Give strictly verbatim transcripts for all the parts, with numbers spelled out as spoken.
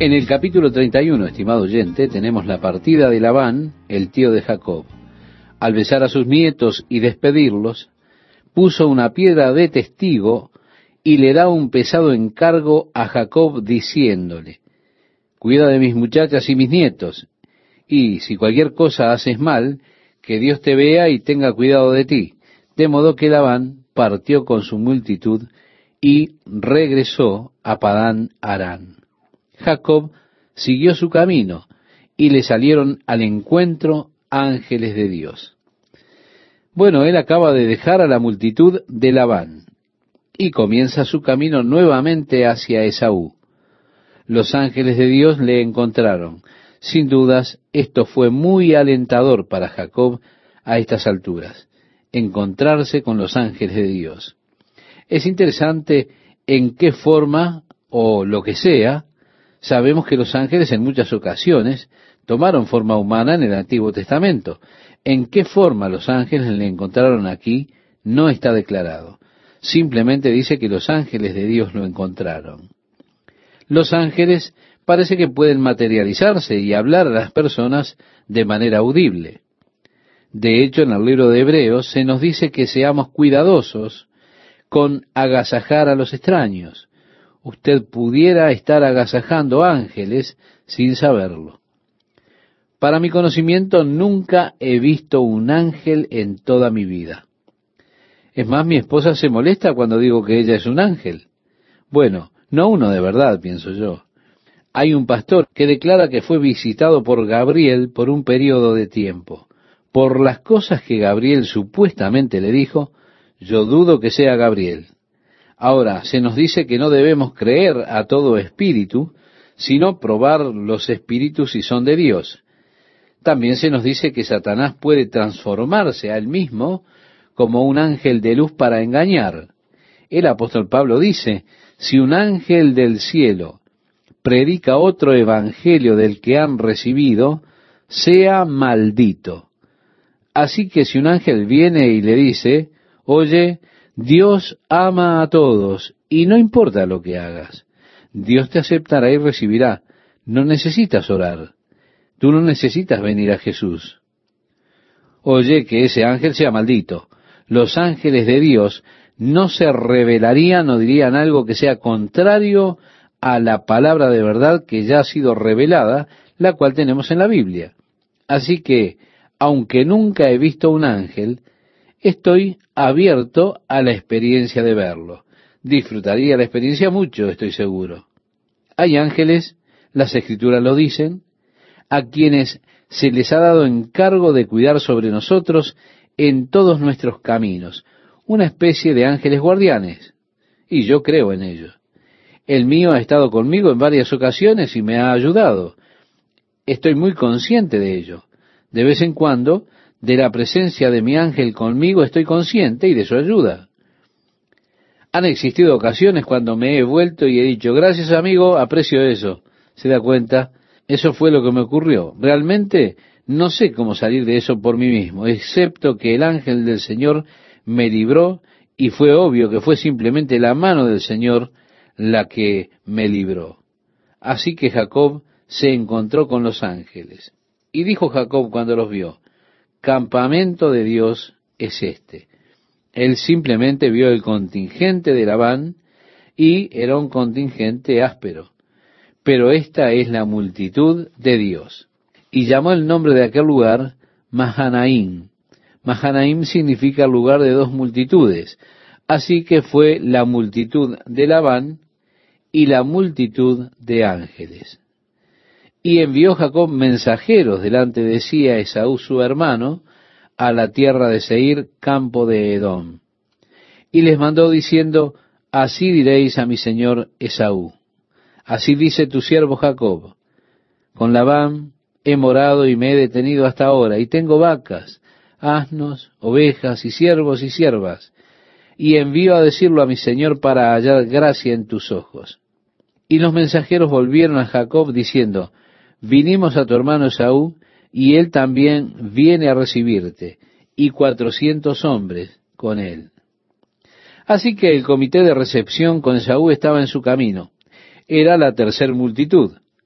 En el capítulo treinta y uno, estimado oyente, tenemos la partida de Labán, el tío de Jacob. Al besar a sus nietos y despedirlos, puso una piedra de testigo y le da un pesado encargo a Jacob diciéndole: cuida de mis muchachas y mis nietos, y si cualquier cosa haces mal, que Dios te vea y tenga cuidado de ti. De modo que Labán partió con su multitud y regresó a Padán Aram. Jacob siguió su camino y le salieron al encuentro ángeles de Dios. Bueno, él acaba de dejar a la multitud de Labán y comienza su camino nuevamente hacia Esaú. Los ángeles de Dios le encontraron. Sin dudas, esto fue muy alentador para Jacob a estas alturas, encontrarse con los ángeles de Dios. Es interesante en qué forma, o lo que sea, sabemos que los ángeles en muchas ocasiones tomaron forma humana en el Antiguo Testamento. En qué forma los ángeles le encontraron aquí no está declarado. Simplemente dice que los ángeles de Dios lo encontraron. Los ángeles parece que pueden materializarse y hablar a las personas de manera audible. De hecho, en el libro de Hebreos se nos dice que seamos cuidadosos con agasajar a los extraños. Usted pudiera estar agasajando ángeles sin saberlo. Para mi conocimiento, nunca he visto un ángel en toda mi vida. Es más, mi esposa se molesta cuando digo que ella es un ángel. Bueno, no uno de verdad, pienso yo. Hay un pastor que declara que fue visitado por Gabriel por un periodo de tiempo. Por las cosas que Gabriel supuestamente le dijo, yo dudo que sea Gabriel. Ahora, se nos dice que no debemos creer a todo espíritu, sino probar los espíritus si son de Dios. También se nos dice que Satanás puede transformarse a él mismo como un ángel de luz para engañar. El apóstol Pablo dice, si un ángel del cielo predica otro evangelio del que han recibido, sea maldito. Así que si un ángel viene y le dice, oye, Dios ama a todos y no importa lo que hagas, Dios te aceptará y recibirá. No necesitas orar. Tú no necesitas venir a Jesús. Oye, que ese ángel sea maldito. Los ángeles de Dios no se rebelarían o dirían algo que sea contrario a la palabra de verdad que ya ha sido revelada, la cual tenemos en la Biblia. Así que, aunque nunca he visto un ángel, estoy abierto a la experiencia de verlo. Disfrutaría la experiencia mucho, estoy seguro. Hay ángeles, las Escrituras lo dicen, a quienes se les ha dado encargo de cuidar sobre nosotros en todos nuestros caminos, una especie de ángeles guardianes, y yo creo en ellos. El mío ha estado conmigo en varias ocasiones y me ha ayudado. Estoy muy consciente de ello. De vez en cuando, de la presencia de mi ángel conmigo estoy consciente y de su ayuda. Han existido ocasiones cuando me he vuelto y he dicho, gracias amigo, aprecio eso. ¿Se da cuenta? Eso fue lo que me ocurrió. Realmente no sé cómo salir de eso por mí mismo, excepto que el ángel del Señor me libró y fue obvio que fue simplemente la mano del Señor la que me libró. Así que Jacob se encontró con los ángeles. Y dijo Jacob cuando los vio, campamento de Dios es este. Él simplemente vio el contingente de Labán y era un contingente áspero. Pero esta es la multitud de Dios. Y llamó el nombre de aquel lugar Mahanaim. Mahanaim significa lugar de dos multitudes. Así que fue la multitud de Labán y la multitud de ángeles. Y envió Jacob mensajeros delante de sí a Esaú su hermano, a la tierra de Seir, campo de Edom. Y les mandó diciendo, así diréis a mi señor Esaú, así dice tu siervo Jacob, con Labán he morado y me he detenido hasta ahora, y tengo vacas, asnos, ovejas y siervos y siervas, y envío a decirlo a mi señor para hallar gracia en tus ojos. Y los mensajeros volvieron a Jacob diciendo, vinimos a tu hermano Esaú, y él también viene a recibirte, y cuatrocientos hombres con él. Así que el comité de recepción con Esaú estaba en su camino. Era la tercer multitud.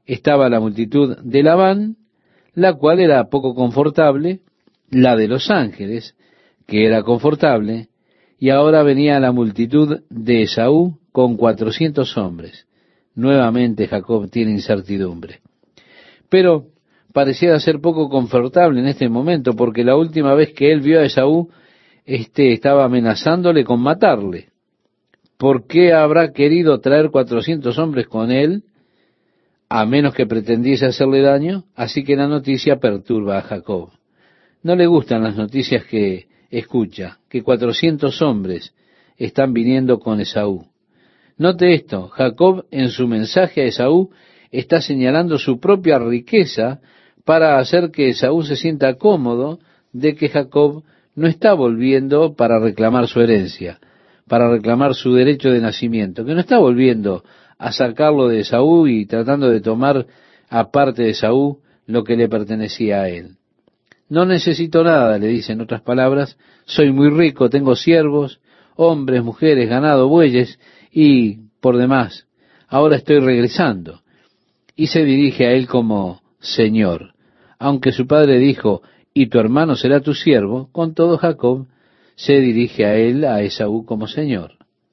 estaba la multitud de Labán, la cual era poco confortable, la de los ángeles, que era confortable, y ahora venía la multitud de Esaú con cuatrocientos hombres. Nuevamente Jacob tiene incertidumbre. Pero pareciera ser poco confortable en este momento, porque la última vez que él vio a Esaú, éste estaba amenazándole con matarle. ¿Por qué habrá querido traer cuatrocientos hombres con él, a menos que pretendiese hacerle daño? Así que la noticia perturba a Jacob. No le gustan las noticias que escucha, que cuatrocientos hombres están viniendo con Esaú. Note esto, Jacob en su mensaje a Esaú está señalando su propia riqueza para hacer que Esaú se sienta cómodo de que Jacob no está volviendo para reclamar su herencia, para reclamar su derecho de nacimiento, que no está volviendo a sacarlo de Esaú y tratando de tomar aparte de Esaú lo que le pertenecía a él. No necesito nada, le dice en otras palabras, soy muy rico, tengo siervos, hombres, mujeres, ganado, bueyes y por demás, ahora estoy regresando. Y se dirige a él como Señor. Aunque su padre dijo, y tu hermano será tu siervo, con todo Jacob se dirige a él, a Esaú, como Señor.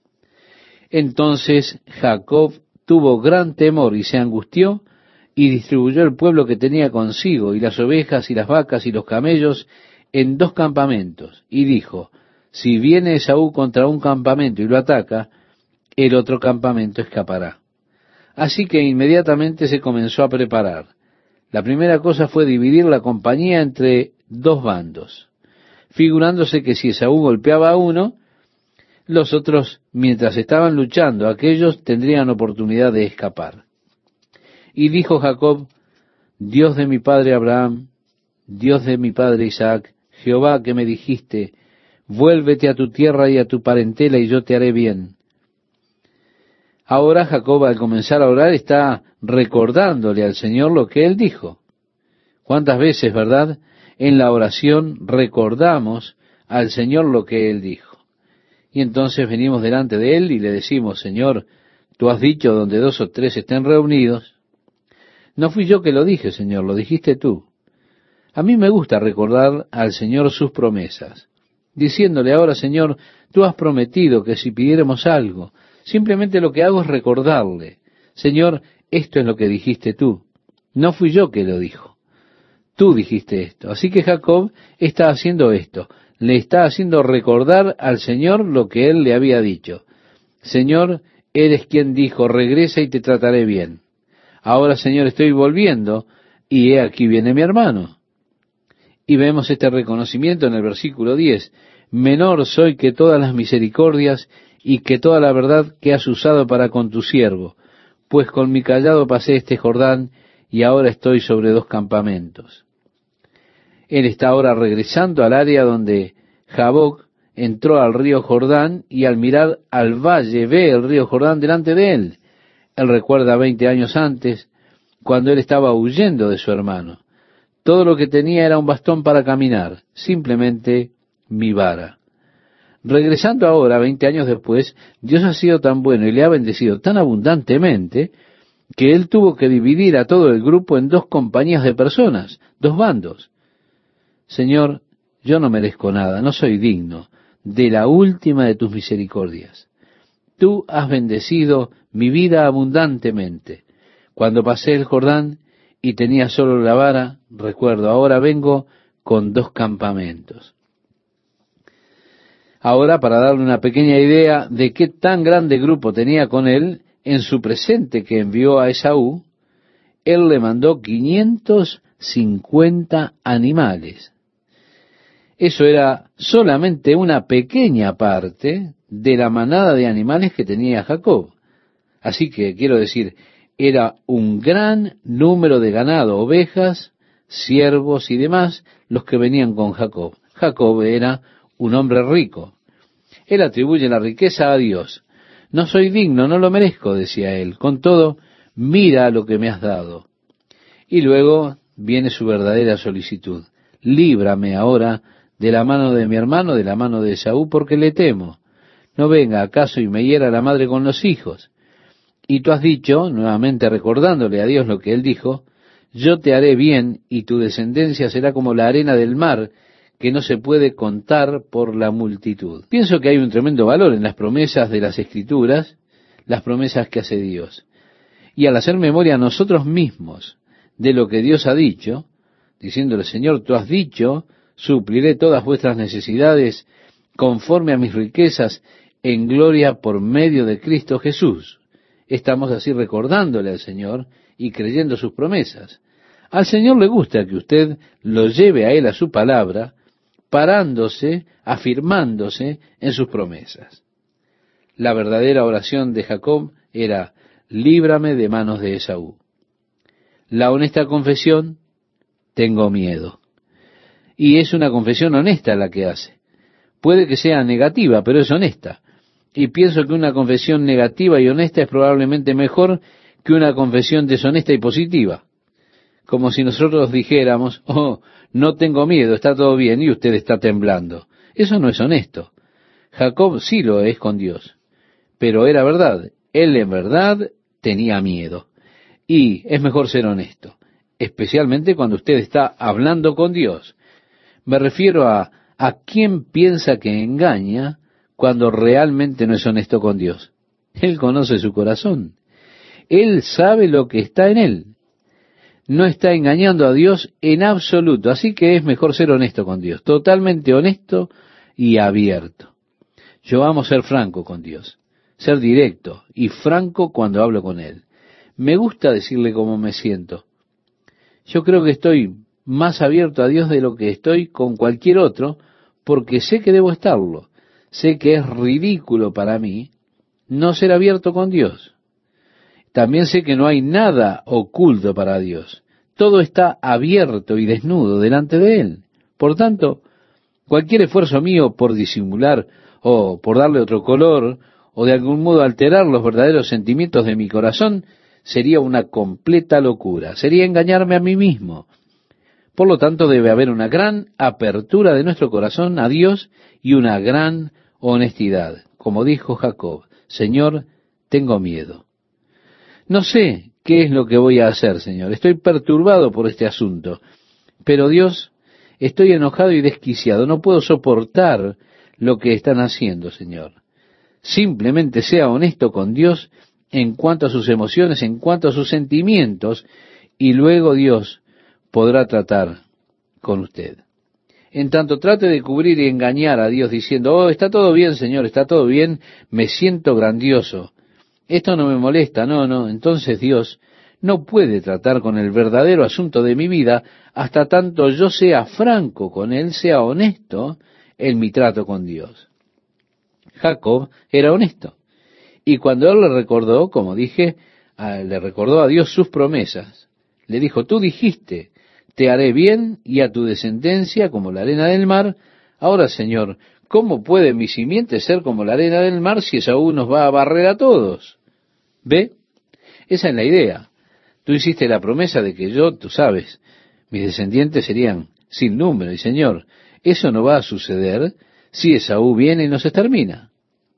Entonces Jacob tuvo gran temor y se angustió y distribuyó el pueblo que tenía consigo, y las ovejas y las vacas y los camellos, en dos campamentos, y dijo, si viene Esaú contra un campamento y lo ataca, el otro campamento escapará. Así que inmediatamente se comenzó a preparar. La primera cosa fue dividir la compañía entre dos bandos, figurándose que si Esaú golpeaba a uno, los otros, mientras estaban luchando, aquellos tendrían oportunidad de escapar. Y dijo Jacob, Dios de mi padre Abraham, Dios de mi padre Isaac, Jehová que me dijiste, vuélvete a tu tierra y a tu parentela y yo te haré bien. Ahora Jacob, al comenzar a orar, está recordándole al Señor lo que él dijo. ¿Cuántas veces, verdad, en la oración recordamos al Señor lo que él dijo? Y entonces venimos delante de él y le decimos, Señor, tú has dicho donde dos o tres estén reunidos. No fui yo que lo dije, Señor, lo dijiste tú. A mí me gusta recordar al Señor sus promesas, diciéndole ahora, Señor, tú has prometido que si pidiéramos algo, simplemente lo que hago es recordarle, Señor, esto es lo que dijiste tú. No fui yo que lo dijo. Tú dijiste esto. Así que Jacob está haciendo esto. Le está haciendo recordar al Señor lo que él le había dicho. Señor, eres quien dijo, regresa y te trataré bien. Ahora, Señor, estoy volviendo y he aquí viene mi hermano. Y vemos este reconocimiento en el versículo diez. Menor soy que todas las misericordias y que toda la verdad que has usado para con tu siervo, pues con mi callado pasé este Jordán y ahora estoy sobre dos campamentos. Él está ahora regresando al área donde Jaboc entró al río Jordán y al mirar al valle ve el río Jordán delante de él. Él recuerda veinte años antes, cuando él estaba huyendo de su hermano. Todo lo que tenía era un bastón para caminar, simplemente mi vara. Regresando ahora, veinte años después, Dios ha sido tan bueno y le ha bendecido tan abundantemente que él tuvo que dividir a todo el grupo en dos compañías de personas, dos bandos. Señor, yo no merezco nada, no soy digno de la última de tus misericordias. Tú has bendecido mi vida abundantemente. Cuando pasé el Jordán y tenía solo la vara, recuerdo, ahora vengo con dos campamentos. Ahora, para darle una pequeña idea de qué tan grande grupo tenía con él, en su presente que envió a Esaú, él le mandó quinientos cincuenta animales. Eso era solamente una pequeña parte de la manada de animales que tenía Jacob. Así que, quiero decir, era un gran número de ganado, ovejas, siervos y demás, los que venían con Jacob. Jacob era un hombre rico. Él atribuye la riqueza a Dios. No soy digno, no lo merezco, decía él. Con todo, mira lo que me has dado. Y luego viene su verdadera solicitud. Líbrame ahora de la mano de mi hermano, de la mano de Esaú, porque le temo. No venga acaso y me hiera la madre con los hijos. Y tú has dicho, nuevamente recordándole a Dios lo que él dijo, yo te haré bien y tu descendencia será como la arena del mar, que no se puede contar por la multitud. Pienso que hay un tremendo valor en las promesas de las Escrituras, las promesas que hace Dios. Y al hacer memoria a nosotros mismos de lo que Dios ha dicho, diciéndole, Señor, tú has dicho, supliré todas vuestras necesidades conforme a mis riquezas en gloria por medio de Cristo Jesús. Estamos así recordándole al Señor y creyendo sus promesas. Al Señor le gusta que usted lo lleve a Él a su palabra, parándose, afirmándose en sus promesas. La verdadera oración de Jacob era, líbrame de manos de Esaú. La honesta confesión, tengo miedo. Y es una confesión honesta la que hace. Puede que sea negativa, pero es honesta. Y pienso que una confesión negativa y honesta es probablemente mejor que una confesión deshonesta y positiva. Como si nosotros dijéramos, oh, no tengo miedo, está todo bien, y usted está temblando. Eso no es honesto. Jacob sí lo es con Dios, pero era verdad. Él en verdad tenía miedo. Y es mejor ser honesto, especialmente cuando usted está hablando con Dios. Me refiero a a quién piensa que engaña cuando realmente no es honesto con Dios. Él conoce su corazón. Él sabe lo que está en él. No está engañando a Dios en absoluto. Así que es mejor ser honesto con Dios. Totalmente honesto y abierto. Yo amo ser franco con Dios. Ser directo y franco cuando hablo con Él. Me gusta decirle cómo me siento. Yo creo que estoy más abierto a Dios de lo que estoy con cualquier otro, porque sé que debo estarlo. Sé que es ridículo para mí no ser abierto con Dios. También sé que no hay nada oculto para Dios. Todo está abierto y desnudo delante de Él. Por tanto, cualquier esfuerzo mío por disimular o por darle otro color o de algún modo alterar los verdaderos sentimientos de mi corazón sería una completa locura. Sería engañarme a mí mismo. Por lo tanto, debe haber una gran apertura de nuestro corazón a Dios y una gran honestidad. Como dijo Jacob, Señor, tengo miedo. No sé qué es lo que voy a hacer, Señor. Estoy perturbado por este asunto. Pero Dios, estoy enojado y desquiciado. No puedo soportar lo que están haciendo, Señor. Simplemente sea honesto con Dios en cuanto a sus emociones, en cuanto a sus sentimientos, y luego Dios podrá tratar con usted. En tanto trate de cubrir y engañar a Dios diciendo, oh, está todo bien, Señor, está todo bien, me siento grandioso, esto no me molesta, no, no, entonces Dios no puede tratar con el verdadero asunto de mi vida hasta tanto yo sea franco con Él, sea honesto en mi trato con Dios. Jacob era honesto, y cuando él le recordó, como dije, le recordó a Dios sus promesas, le dijo, tú dijiste, te haré bien y a tu descendencia como la arena del mar. Ahora, Señor, ¿cómo puede mi simiente ser como la arena del mar si Esaú nos va a barrer a todos? ¿Ve? Esa es la idea. Tú hiciste la promesa de que yo, tú sabes, mis descendientes serían sin número. Y Señor, eso no va a suceder si Esaú viene y nos extermina.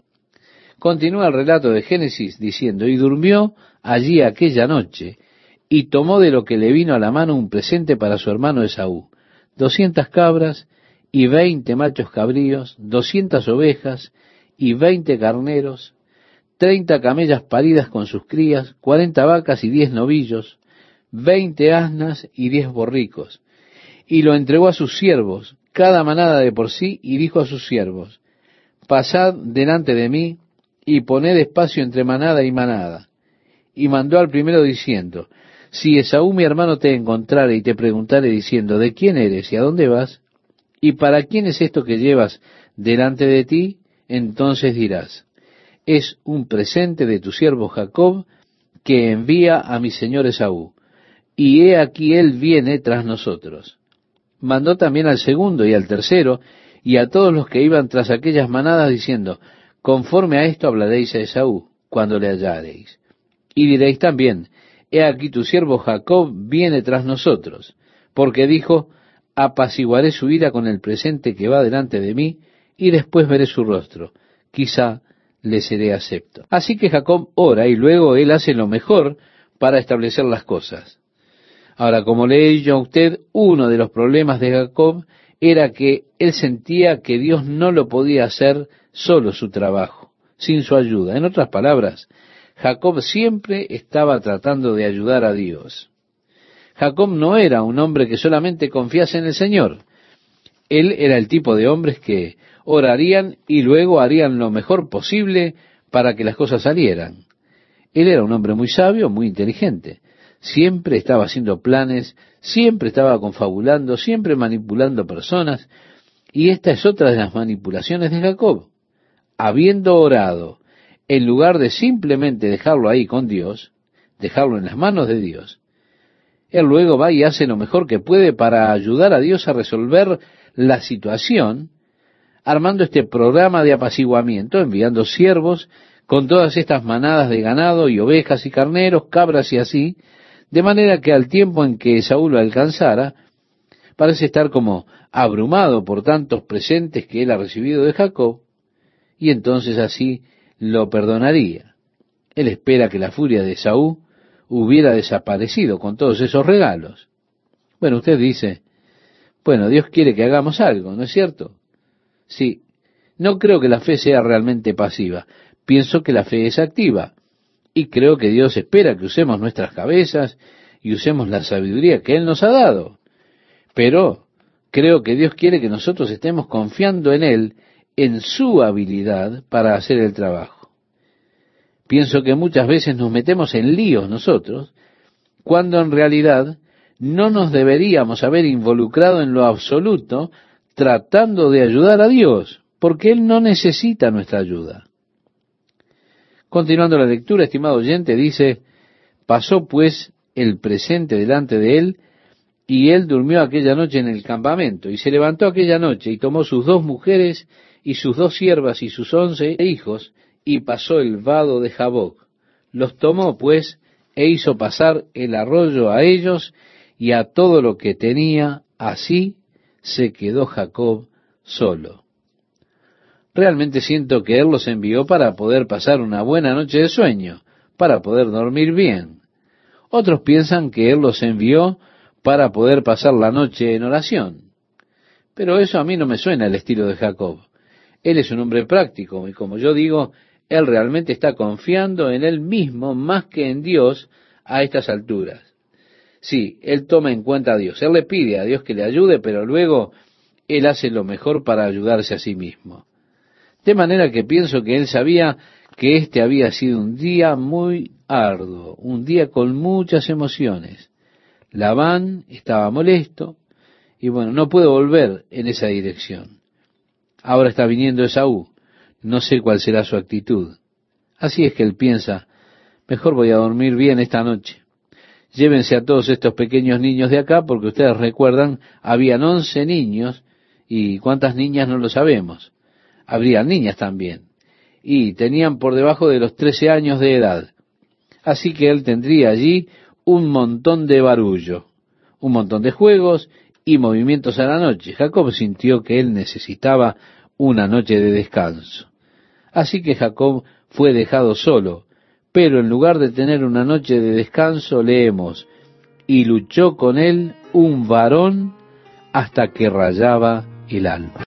Continúa el relato de Génesis diciendo, y durmió allí aquella noche, y tomó de lo que le vino a la mano un presente para su hermano Esaú, doscientas cabras y veinte machos cabríos, doscientas ovejas y veinte carneros, treinta camellas paridas con sus crías, cuarenta vacas y diez novillos, veinte asnas y diez borricos. Y lo entregó a sus siervos, cada manada de por sí, y dijo a sus siervos, pasad delante de mí, y poned espacio entre manada y manada. Y mandó al primero diciendo, si Esaú mi hermano te encontrare y te preguntare diciendo, ¿de quién eres y a dónde vas? ¿Y para quién es esto que llevas delante de ti? Entonces dirás, es un presente de tu siervo Jacob que envía a mi señor Esaú. Y he aquí él viene tras nosotros. Mandó también al segundo y al tercero y a todos los que iban tras aquellas manadas diciendo, conforme a esto hablaréis a Esaú cuando le hallareis. Y diréis también, he aquí tu siervo Jacob viene tras nosotros, porque dijo, apaciguaré su ira con el presente que va delante de mí, y después veré su rostro. Quizá le seré acepto. Así que Jacob ora y luego él hace lo mejor para establecer las cosas. Ahora, como le he dicho a usted, uno de los problemas de Jacob era que él sentía que Dios no lo podía hacer solo su trabajo, sin su ayuda. En otras palabras, Jacob siempre estaba tratando de ayudar a Dios. Jacob no era un hombre que solamente confiase en el Señor. Él era el tipo de hombres que orarían y luego harían lo mejor posible para que las cosas salieran. Él era un hombre muy sabio, muy inteligente. Siempre estaba haciendo planes, siempre estaba confabulando, siempre manipulando personas. Y esta es otra de las manipulaciones de Jacob. Habiendo orado, en lugar de simplemente dejarlo ahí con Dios, dejarlo en las manos de Dios, él luego va y hace lo mejor que puede para ayudar a Dios a resolver la situación, armando este programa de apaciguamiento, enviando siervos con todas estas manadas de ganado y ovejas y carneros, cabras y así, de manera que al tiempo en que Saúl lo alcanzara, parece estar como abrumado por tantos presentes que él ha recibido de Jacob, y entonces así lo perdonaría. Él espera que la furia de Saúl hubiera desaparecido con todos esos regalos. Bueno, usted dice, bueno, Dios quiere que hagamos algo, ¿no es cierto? Sí, no creo que la fe sea realmente pasiva, pienso que la fe es activa, y creo que Dios espera que usemos nuestras cabezas y usemos la sabiduría que Él nos ha dado. Pero creo que Dios quiere que nosotros estemos confiando en Él, en su habilidad para hacer el trabajo. Pienso que muchas veces nos metemos en líos nosotros, cuando en realidad no nos deberíamos haber involucrado en lo absoluto tratando de ayudar a Dios, porque Él no necesita nuestra ayuda. Continuando la lectura, estimado oyente, dice, pasó pues el presente delante de él, y él durmió aquella noche en el campamento, y se levantó aquella noche, y tomó sus dos mujeres, y sus dos siervas, y sus once hijos, y pasó el vado de Jaboc. Los tomó, pues, e hizo pasar el arroyo a ellos, y a todo lo que tenía, así se quedó Jacob solo. Realmente siento que Él los envió para poder pasar una buena noche de sueño, para poder dormir bien. Otros piensan que Él los envió para poder pasar la noche en oración. Pero eso a mí no me suena el estilo de Jacob. Él es un hombre práctico, y como yo digo, Él realmente está confiando en Él mismo más que en Dios a estas alturas. Sí, Él toma en cuenta a Dios. Él le pide a Dios que le ayude, pero luego Él hace lo mejor para ayudarse a sí mismo. De manera que pienso que él sabía que este había sido un día muy arduo, un día con muchas emociones. Labán estaba molesto y bueno, no puede volver en esa dirección. Ahora está viniendo Esaú, no sé cuál será su actitud. Así es que él piensa, mejor voy a dormir bien esta noche. Llévense a todos estos pequeños niños de acá, porque ustedes recuerdan, habían once niños, y cuántas niñas no lo sabemos. Habría niñas también, y tenían por debajo de los trece años de edad. Así que él tendría allí un montón de barullo, un montón de juegos y movimientos a la noche. Jacob sintió que él necesitaba una noche de descanso. Así que Jacob fue dejado solo, pero en lugar de tener una noche de descanso, leemos, y luchó con él un varón hasta que rayaba el alba.